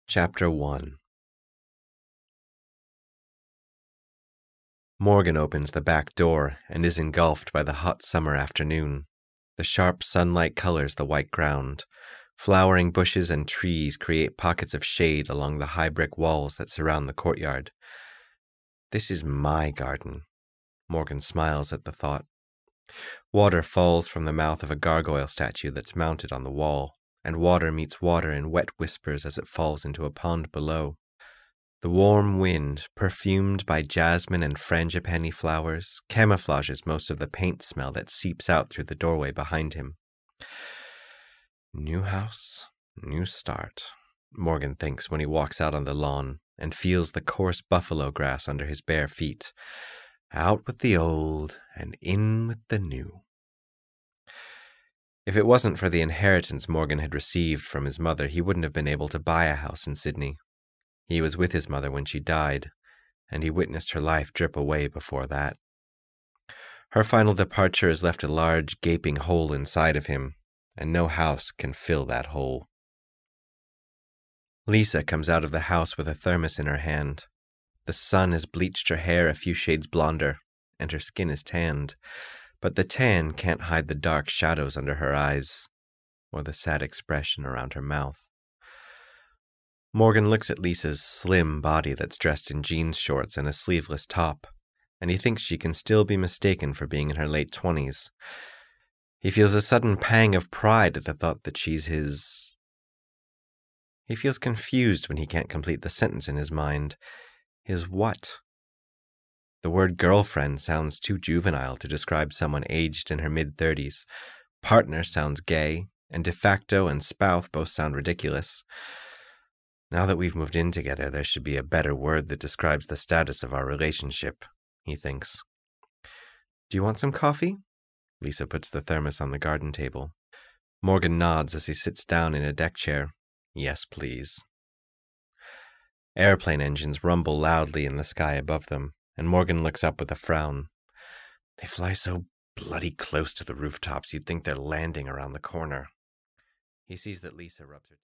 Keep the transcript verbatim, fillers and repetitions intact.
Chapter one. Morgan opens the back door and is engulfed by the hot summer afternoon. The sharp sunlight colors the white ground. Flowering bushes and trees create pockets of shade along the high brick walls that surround the courtyard. This is my garden. Morgan smiles at the thought. Water falls from the mouth of a gargoyle statue that's mounted on the wall, and water meets water in wet whispers as it falls into a pond below. The warm wind, perfumed by jasmine and frangipani flowers, camouflages most of the paint smell that seeps out through the doorway behind him. New house, new start, Morgan thinks when he walks out on the lawn and feels the coarse buffalo grass under his bare feet. Out with the old and in with the new. If it wasn't for the inheritance Morgan had received from his mother, he wouldn't have been able to buy a house in Sydney. He was with his mother when she died, and he witnessed her life drip away before that. Her final departure has left a large, gaping hole inside of him, and no house can fill that hole. Lisa comes out of the house with a thermos in her hand. The sun has bleached her hair a few shades blonder, and her skin is tanned, but the tan can't hide the dark shadows under her eyes, or the sad expression around her mouth. Morgan looks at Lisa's slim body that's dressed in jeans shorts and a sleeveless top, and he thinks she can still be mistaken for being in her late twenties. He feels a sudden pang of pride at the thought that she's his... He feels confused when he can't complete the sentence in his mind. His what? The word girlfriend sounds too juvenile to describe someone aged in her mid-thirties. Partner sounds gay, and de facto and spouse both sound ridiculous. Now that we've moved in together, there should be a better word that describes the status of our relationship, he thinks. Do you want some coffee? Lisa puts the thermos on the garden table. Morgan nods as he sits down in a deck chair. Yes, please. Airplane engines rumble loudly in the sky above them, and Morgan looks up with a frown. They fly so bloody close to the rooftops you'd think they're landing around the corner. He sees that Lisa rubs her